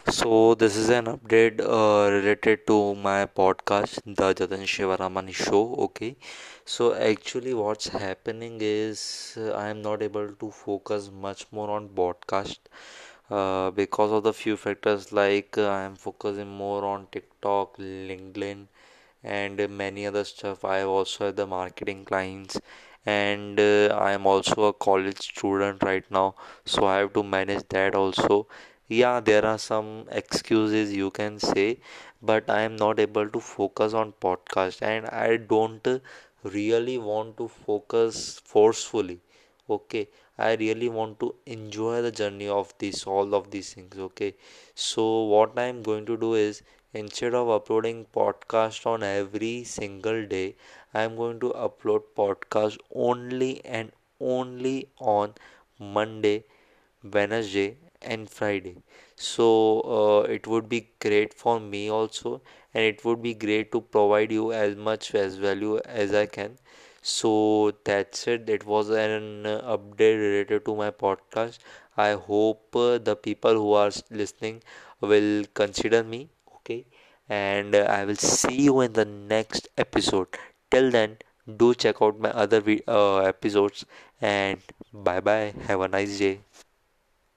So this is an update related to my podcast, the Jatin Shivaramani Show. Okay, so actually, what's happening is I am not able to focus much more on podcast because of the few factors like I am focusing more on TikTok, LinkedIn, and many other stuff. I also have the marketing clients, and I am also a college student right now, so I have to manage that also. Yeah, there are some excuses you can say, but I am not able to focus on podcast, and I don't really want to focus forcefully. Okay, I really want to enjoy the journey of this all of these things. Okay, so what I am going to do is, instead of uploading podcast on every single day, I am going to upload podcast only and only on Monday, Wednesday, and Friday. So it would be great for me also, and it would be great to provide you as much as value as I can. So that's it. It was an update related to my podcast. I hope the people who are listening will consider me. Okay, and I will see you in the next episode. Till then, do check out my other episodes, and bye bye. Have a nice day.